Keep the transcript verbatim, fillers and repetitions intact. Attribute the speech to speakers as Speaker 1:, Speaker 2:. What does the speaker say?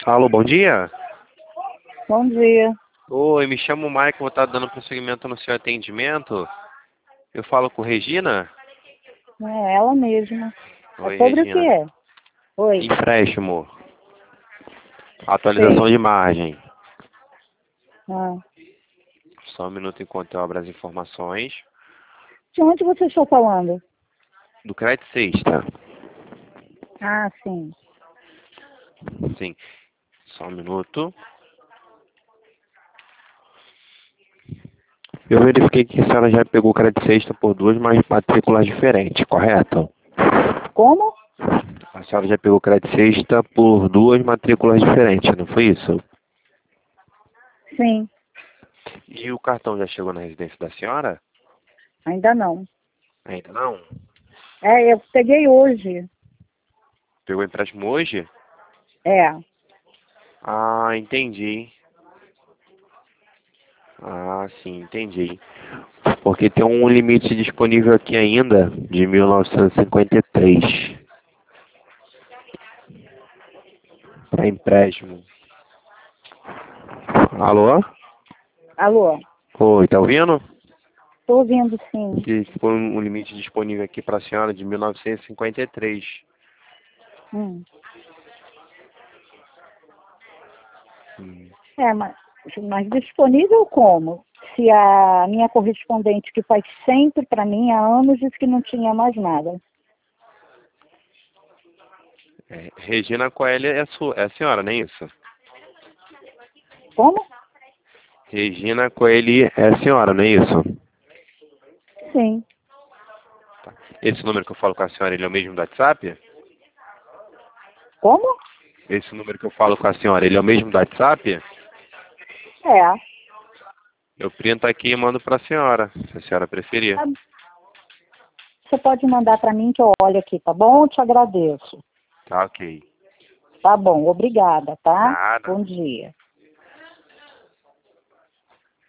Speaker 1: Alô, bom dia.
Speaker 2: Bom dia.
Speaker 1: Oi, me chamo Mike, vou estar dando prosseguimento no seu atendimento. Eu falo com Regina?
Speaker 2: É ela mesma. É
Speaker 1: Oi,
Speaker 2: sobre o que
Speaker 1: Regina.
Speaker 2: é? Oi.
Speaker 1: Empréstimo. Atualização
Speaker 2: Sei.
Speaker 1: de margem.
Speaker 2: Ah.
Speaker 1: Só um minuto enquanto eu abro as informações.
Speaker 2: De onde você está falando?
Speaker 1: Do Crédito Sexta.
Speaker 2: Ah, sim.
Speaker 1: Sim. Só um minuto. Eu verifiquei que a senhora já pegou o Crédito Sexta por duas matrículas diferentes, correto?
Speaker 2: Como?
Speaker 1: A senhora já pegou o Crédito Sexta por duas matrículas diferentes, não foi isso?
Speaker 2: Sim.
Speaker 1: E o cartão já chegou na residência da senhora?
Speaker 2: Ainda não.
Speaker 1: Ainda não?
Speaker 2: É, eu peguei hoje.
Speaker 1: Pegou o empréstimo hoje?
Speaker 2: É.
Speaker 1: Ah, entendi. Ah, sim, entendi. Porque tem um limite disponível aqui ainda de mil novecentos e cinquenta e três para empréstimo. Alô?
Speaker 2: Alô?
Speaker 1: Oi, tá ouvindo?
Speaker 2: Estou ouvindo, sim.
Speaker 1: Que foi um limite disponível aqui para a senhora de mil novecentos e cinquenta e três.
Speaker 2: Hum.
Speaker 1: Hum.
Speaker 2: É, mas, mas disponível como? Se a minha correspondente, que faz sempre para mim há anos, disse que não tinha mais nada.
Speaker 1: É, Regina Coelho é a, sua, é a senhora, não é isso?
Speaker 2: Como?
Speaker 1: Regina Coelho é a senhora, não é isso?
Speaker 2: Sim.
Speaker 1: Esse número que eu falo com a senhora, ele é o mesmo do WhatsApp?
Speaker 2: Como?
Speaker 1: Esse número que eu falo com a senhora, ele é o mesmo do WhatsApp?
Speaker 2: É.
Speaker 1: Eu printo aqui e mando para a senhora, se a senhora preferir.
Speaker 2: Você pode mandar para mim que eu olho aqui, tá bom? Eu te agradeço.
Speaker 1: Tá ok.
Speaker 2: Tá bom, obrigada, tá?
Speaker 1: Nada.
Speaker 2: Bom dia.